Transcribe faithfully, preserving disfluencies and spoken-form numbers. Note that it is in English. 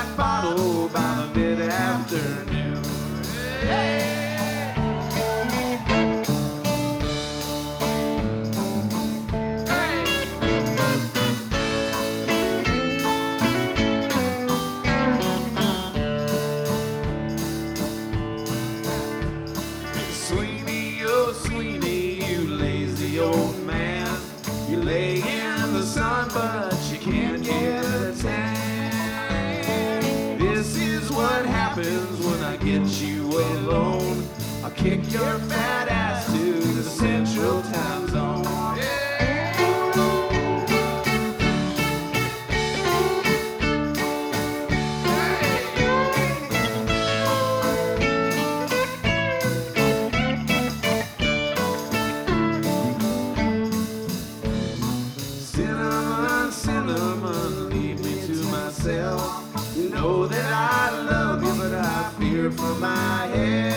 that bottle by the mid-afternoon. Hey! Sweeney, oh Sweeney, you lazy old man. You lay in the sun, but you can't get a tan. This is what happens when I get you alone. I'll kick your fat ass to the Central Time Zone. Cinnamon, cinnamon, leave me to myself. You know that I love you, but I fear for my head.